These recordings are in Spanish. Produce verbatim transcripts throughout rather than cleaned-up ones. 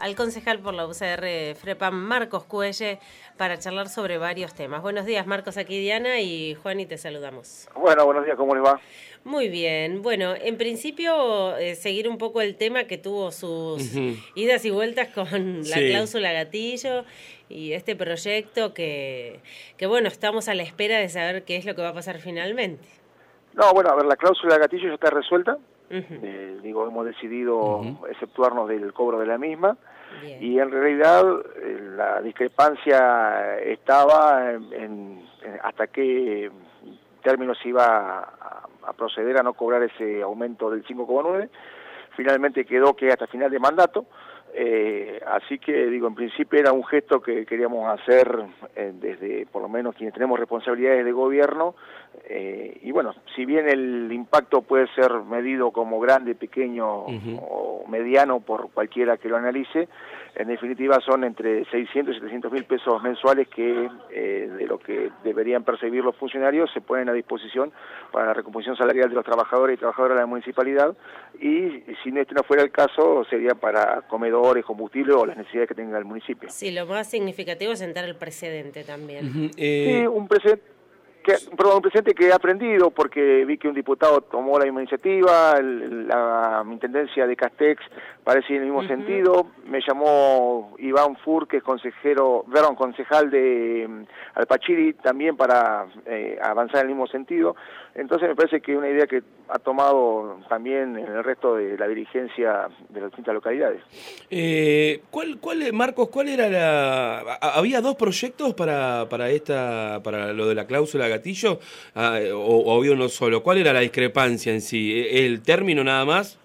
al concejal por la U C R FREPAM, Marcos Cuelle, para charlar sobre varios temas. Buenos días, Marcos, aquí Diana y Juan, y te saludamos. Bueno, buenos días, ¿cómo les va? Muy bien. Bueno, en principio, eh, seguir un poco el tema que tuvo sus uh-huh. idas y vueltas con la sí. cláusula gatillo y este proyecto que, que, bueno, estamos a la espera de saber qué es lo que va a pasar finalmente. No, bueno, a ver, la cláusula gatillo ya está resuelta. Uh-huh. Eh, digo, hemos decidido uh-huh. exceptuarnos del cobro de la misma. Bien. Y en realidad eh, la discrepancia estaba en, en, en hasta qué términos se iba a, a proceder a no cobrar ese aumento del cinco coma nueve. Finalmente quedó que hasta final de mandato, eh, así que digo, en principio era un gesto que queríamos hacer eh, desde por lo menos quienes tenemos responsabilidades de gobierno, eh, y bueno, si bien el impacto puede ser medido como grande, pequeño uh-huh. o mediano por cualquiera que lo analice, en definitiva son entre seiscientos y setecientos mil pesos mensuales que eh, de lo que deberían percibir los funcionarios se ponen a disposición para la recomposición salarial de los trabajadores y trabajadoras de la municipalidad, y si este no fuera el caso sería para comedores, combustible o las necesidades que tenga el municipio. Sí, lo más significativo es sentar el precedente también. Uh-huh. eh... Sí, un precedente. Que, perdón, un presidente que he aprendido porque vi que un diputado tomó la misma iniciativa, el, la intendencia de Castex parece en el mismo uh-huh. sentido, me llamó Iván Fur, que es consejero, perdón, concejal de um, Alpachiri, también para eh, avanzar en el mismo sentido. Entonces me parece que es una idea que ha tomado también en el resto de la dirigencia de las distintas localidades. Eh, ¿cuál, cuál, Marcos, cuál era la...? ¿Había dos proyectos para, para, esta, para lo de la cláusula gatillo ah, o, o había uno solo? ¿Cuál era la discrepancia en sí? ¿El término nada más?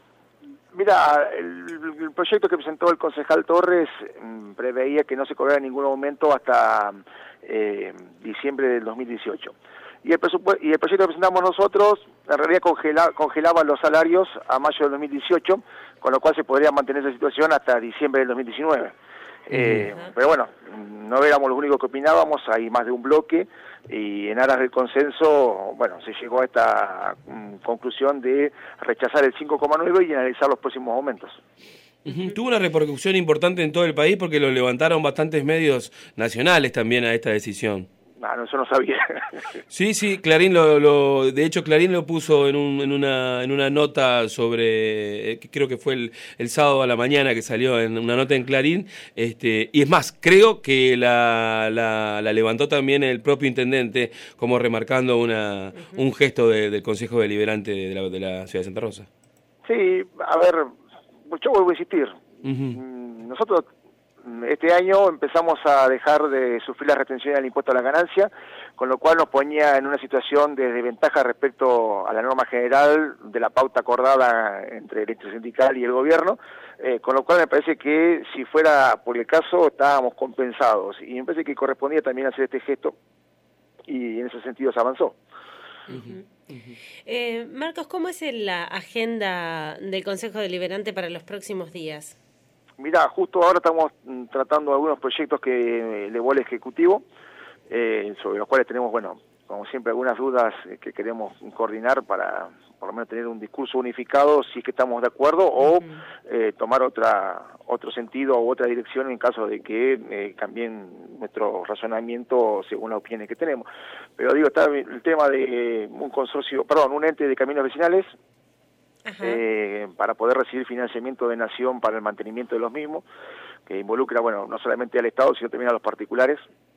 Mira, el, el proyecto que presentó el concejal Torres mmm, preveía que no se cobrara ningún aumento hasta eh, diciembre del dos mil dieciocho. Y el, y el proyecto que presentamos nosotros en realidad congela, congelaba los salarios a mayo del dos mil dieciocho, con lo cual se podría mantener esa situación hasta diciembre del dos mil diecinueve. Eh, uh-huh. Pero bueno, no éramos los únicos que opinábamos, hay más de un bloque, y en aras del consenso, bueno, se llegó a esta um, conclusión de rechazar el cinco coma nueve y analizar los próximos aumentos. Uh-huh. Tuvo una repercusión importante en todo el país porque lo levantaron bastantes medios nacionales también a esta decisión. No, no, eso no sabía. Sí, sí, Clarín lo, lo, de hecho Clarín lo puso en, un, en una en una nota sobre, eh, creo que fue el, el sábado a la mañana que salió en una nota en Clarín, este, y es más, creo que la, la, la levantó también el propio intendente, como remarcando una uh-huh. un gesto de, del Consejo Deliberante de la, de la ciudad de Santa Rosa. Sí, a ver, yo vuelvo a insistir, uh-huh. nosotros este año empezamos a dejar de sufrir la retención del impuesto a la ganancia, con lo cual nos ponía en una situación de desventaja respecto a la norma general de la pauta acordada entre el intersindical y el gobierno, eh, con lo cual me parece que si fuera por el caso estábamos compensados, y me parece que correspondía también hacer este gesto, y en ese sentido se avanzó. Uh-huh. Uh-huh. Eh, Marcos, ¿cómo es la agenda del Consejo Deliberante para los próximos días? Mirá, justo ahora estamos tratando algunos proyectos que elevó el Ejecutivo, eh, sobre los cuales tenemos, bueno, como siempre, algunas dudas que queremos coordinar para, por lo menos, tener un discurso unificado, si es que estamos de acuerdo, o eh, tomar otra otro sentido u otra dirección en caso de que eh, cambien nuestro razonamiento según las opiniones que tenemos. Pero digo, está el tema de un consorcio, perdón, un ente de caminos vecinales, Eh, para poder recibir financiamiento de Nación para el mantenimiento de los mismos, que involucra, bueno, no solamente al Estado, sino también a los particulares.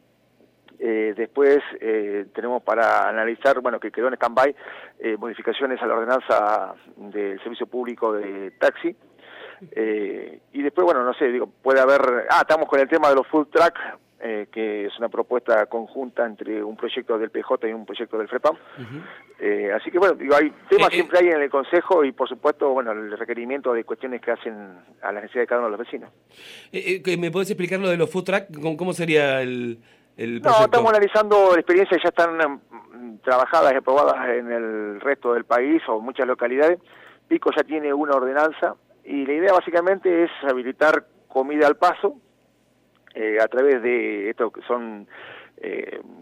Eh, después eh, tenemos para analizar, bueno, que quedó en stand-by, eh, modificaciones a la ordenanza del servicio público de taxi. Eh, y después, bueno, no sé, digo, puede haber... Ah, estamos con el tema de los food truck, eh, que es una propuesta conjunta entre un proyecto del P J y un proyecto del FREPAM. Uh-huh. Eh, así que, bueno, digo, hay temas eh, siempre hay en el Consejo y, por supuesto, bueno, el requerimiento de cuestiones que hacen a las necesidades de cada uno de los vecinos. Eh, eh, ¿Me podés explicar lo de los food truck? ¿Cómo, cómo sería el, el proyecto? No, estamos analizando experiencias que ya están um, trabajadas y aprobadas en el resto del país o muchas localidades. Pico ya tiene una ordenanza y la idea básicamente es habilitar comida al paso, Eh, a través de esto que son eh,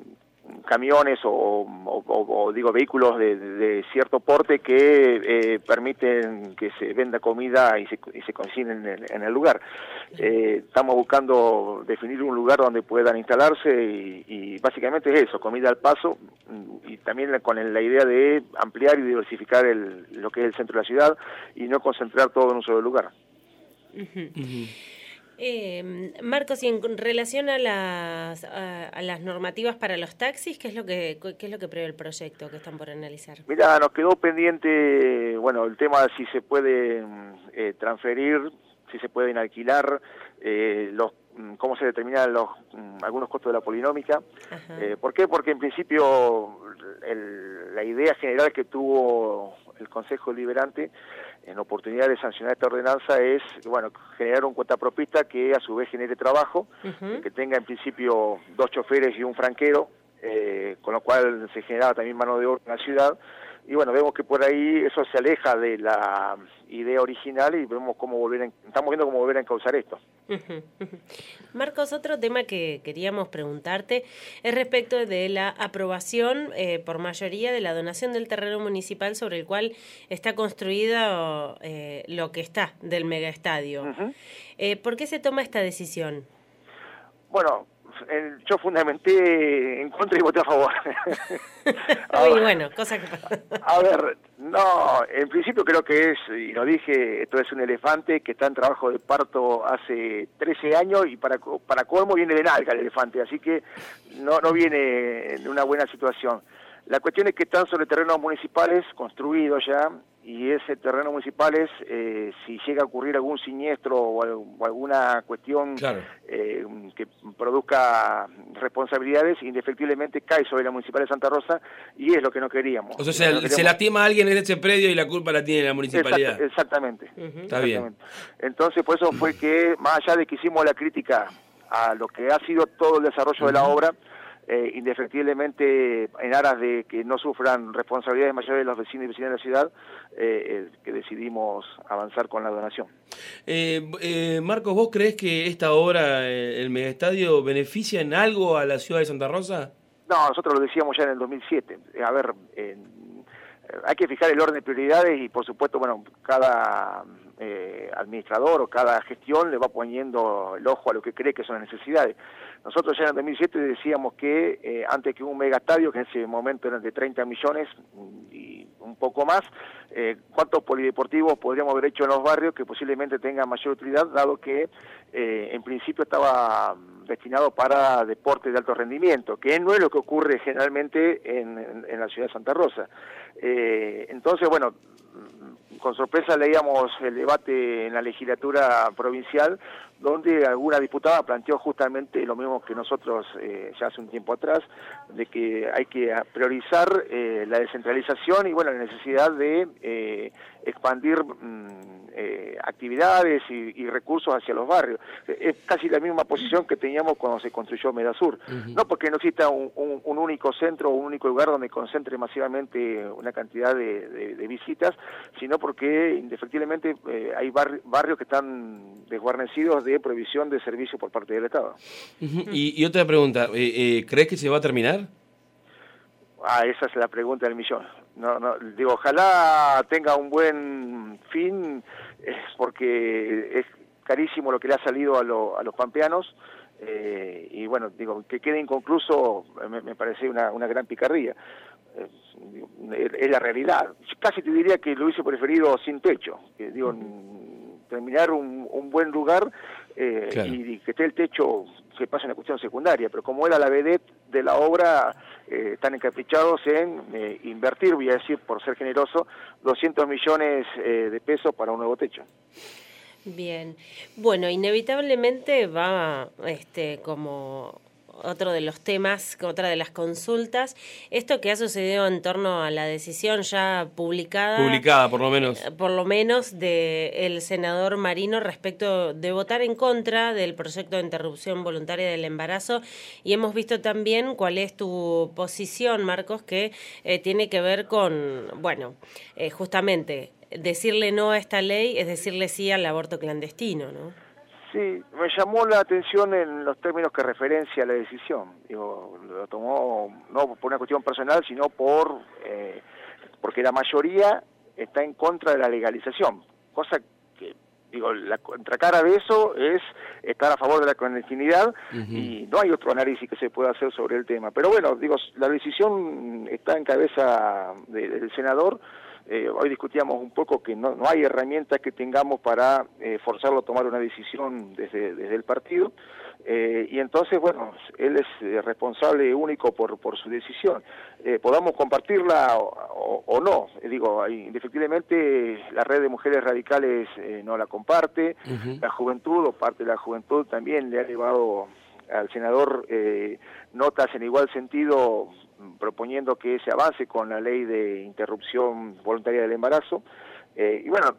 camiones o, o, o, o digo vehículos de, de cierto porte que eh, permiten que se venda comida y se, y se consigne en el, en el lugar. Eh, estamos buscando definir un lugar donde puedan instalarse y, y básicamente es eso, comida al paso, y también con la idea de ampliar y diversificar el, lo que es el centro de la ciudad y no concentrar todo en un solo lugar. Uh-huh. Uh-huh. Eh, Marcos, y en relación a las a, a las normativas para los taxis, ¿qué es lo que qué es lo que prevé el proyecto que están por analizar? Mira, nos quedó pendiente, bueno, el tema de si se puede eh, transferir, si se pueden alquilar, eh, los cómo se determinan los algunos costos de la polinómica. Eh, ¿Por qué? Porque en principio el, la idea general que tuvo el Consejo Deliberante en oportunidad de sancionar esta ordenanza es, bueno, generar un cuentapropista que a su vez genere trabajo, uh-huh. que tenga en principio dos choferes y un franquero, eh, con lo cual se generaba también mano de obra en la ciudad. Y bueno, vemos que por ahí eso se aleja de la idea original y vemos cómo volver a, estamos viendo cómo volver a encauzar esto. Uh-huh, uh-huh. Marcos, otro tema que queríamos preguntarte es respecto de la aprobación eh, por mayoría de la donación del terreno municipal sobre el cual está construido eh, lo que está del megaestadio. Uh-huh. Eh, ¿Por qué se toma esta decisión? Bueno, El, yo fundamenté en contra y voté a favor. a Muy ver, bueno, cosa que pasa. A ver, no, en principio creo que es, y lo dije, esto es un elefante que está en trabajo de parto hace trece años y para para colmo viene de nalga el elefante, así que no no viene en una buena situación. La cuestión es que están sobre terrenos municipales construidos ya, y ese terreno municipal es, eh, si llega a ocurrir algún siniestro o, o alguna cuestión claro. eh, que produzca responsabilidades, indefectiblemente cae sobre la Municipalidad de Santa Rosa, y es lo que no queríamos. O sea, se, no queríamos... se lastima a alguien en ese predio y la culpa la tiene la Municipalidad. Exact, exactamente. Uh-huh. Está exactamente. bien. Entonces, por eso fue que, más allá de que hicimos la crítica a lo que ha sido todo el desarrollo uh-huh. de la obra, Eh, indefectiblemente en aras de que no sufran responsabilidades mayores los vecinos y vecinas de la ciudad, eh, eh, que decidimos avanzar con la donación. Eh, eh, Marcos, ¿vos creés que esta obra, eh, el megaestadio, beneficia en algo a la ciudad de Santa Rosa? No, nosotros lo decíamos ya en el dos mil siete. A ver, eh, hay que fijar el orden de prioridades y por supuesto, bueno, cada eh, administrador o cada gestión le va poniendo el ojo a lo que cree que son las necesidades. Nosotros ya en el dos mil siete decíamos que eh, antes que un megaestadio, que en ese momento eran de treinta millones y un poco más, eh, ¿cuántos polideportivos podríamos haber hecho en los barrios que posiblemente tengan mayor utilidad, dado que eh, en principio estaba destinado para deportes de alto rendimiento, que no es lo que ocurre generalmente en, en, en la ciudad de Santa Rosa? Eh, entonces, bueno, con sorpresa leíamos el debate en la legislatura provincial, donde alguna diputada planteó justamente lo mismo que nosotros eh, ya hace un tiempo atrás, de que hay que priorizar eh, la descentralización y bueno la necesidad de eh, expandir mm, eh, actividades y, y recursos hacia los barrios. Es casi la misma posición que teníamos cuando se construyó Medasur. Uh-huh. No porque no exista un, un, un único centro o un único lugar donde concentre masivamente una cantidad de, de, de visitas, sino porque indefectiblemente eh, hay barri- barrios que están desguarnecidos de provisión de servicios por parte del Estado. Uh-huh. y, y otra pregunta, eh, eh, ¿crees que se va a terminar? Ah, esa es la pregunta del millón. No, no, digo, ojalá tenga un buen fin, eh, porque es carísimo lo que le ha salido a, lo, a los pampeanos, eh, y bueno, digo, que quede inconcluso me, me parece una, una gran picardía. Eh, es la realidad. Casi te diría que lo hubiese preferido sin techo, que digo, uh-huh. terminar un, un buen lugar eh, claro. y, y que esté el techo se pasa una cuestión secundaria, pero como era la vedette de la obra, eh, están encaprichados en eh, invertir, voy a decir, por ser generoso, doscientos millones eh, de pesos para un nuevo techo. Bien, bueno, inevitablemente va este como otro de los temas, otra de las consultas, esto que ha sucedido en torno a la decisión ya publicada, publicada por lo menos, por lo menos de el senador Marino respecto de votar en contra del proyecto de interrupción voluntaria del embarazo, y hemos visto también cuál es tu posición, Marcos, que eh, tiene que ver con, bueno, eh, justamente decirle no a esta ley es decirle sí al aborto clandestino, ¿no? Sí, me llamó la atención en los términos que referencia a la decisión. Digo, lo tomó no por una cuestión personal, sino por eh, porque la mayoría está en contra de la legalización, cosa que, digo, la contracara de eso es estar a favor de la clandestinidad. Uh-huh. Y no hay otro análisis que se pueda hacer sobre el tema. Pero bueno, digo, la decisión está en cabeza de, del senador. Eh, hoy discutíamos un poco que no, no hay herramientas que tengamos para eh, forzarlo a tomar una decisión desde, desde el partido, eh, y entonces, bueno, él es eh, responsable único por, por su decisión. Eh, podamos compartirla o, o, o no, eh, digo, hay, indefectiblemente la red de mujeres radicales eh, no la comparte, uh-huh. La juventud o parte de la juventud también le ha llevado al senador eh, notas en igual sentido, proponiendo que se avance con la ley de interrupción voluntaria del embarazo. Eh, y bueno,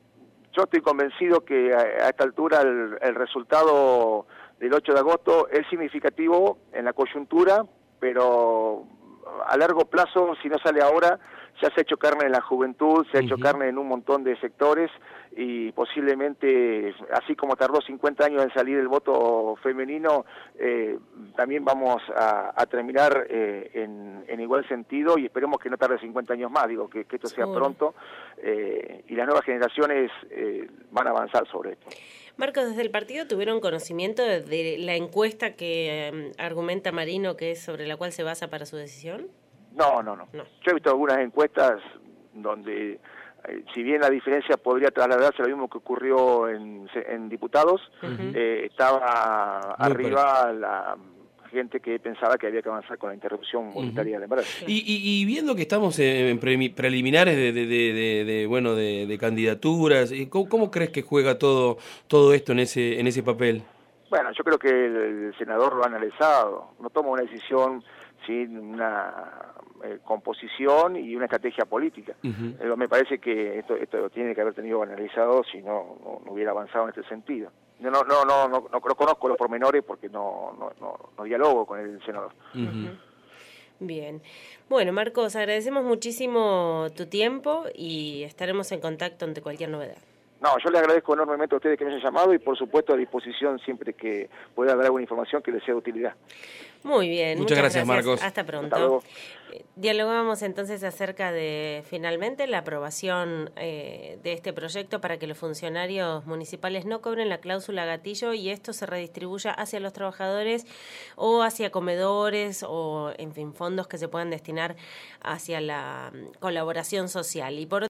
yo estoy convencido que a, a esta altura el, el resultado del ocho de agosto es significativo en la coyuntura, pero a largo plazo, si no sale ahora, ya se ha hecho carne en la juventud, se ha hecho uh-huh. carne en un montón de sectores, y posiblemente, así como tardó cincuenta años en salir el voto femenino, eh, también vamos a, a terminar eh, en, en igual sentido, y esperemos que no tarde cincuenta años más, digo, que, que esto sea pronto, eh, y las nuevas generaciones eh, van a avanzar sobre esto. Marcos, ¿desde el partido tuvieron conocimiento de, de la encuesta que eh, argumenta Marino, que es sobre la cual se basa para su decisión? No, no, no. no. Yo he visto algunas encuestas donde, eh, si bien la diferencia podría trasladarse a lo mismo que ocurrió en, en diputados, uh-huh. eh, estaba Muy arriba bien. la gente que pensaba que había que avanzar con la interrupción voluntaria uh-huh. del embarazo. Y, y, y viendo que estamos en pre preliminares de, de, de, de, de bueno de, de candidaturas, ¿cómo, ¿cómo crees que juega todo todo esto en ese en ese papel? Bueno, yo creo que el, el senador lo ha analizado, no toma una decisión sin una eh, composición y una estrategia política. Uh-huh. eh, me parece que esto, esto tiene que haber tenido analizado, si no, no, no hubiera avanzado en este sentido. No, no, no, no, no, no conozco los pormenores porque no, no, no, no dialogo con el senador. Uh-huh. Bien. Bueno, Marcos, agradecemos muchísimo tu tiempo y estaremos en contacto ante cualquier novedad. No, yo le agradezco enormemente a ustedes que me hayan llamado y por supuesto a disposición siempre que pueda dar alguna información que les sea de utilidad. Muy bien, muchas, muchas gracias, gracias, Marcos. Hasta pronto. Hasta luego. Dialogamos entonces acerca de, finalmente, la aprobación eh, de este proyecto para que los funcionarios municipales no cobren la cláusula gatillo y esto se redistribuya hacia los trabajadores o hacia comedores o, en fin, fondos que se puedan destinar hacia la colaboración social. Y por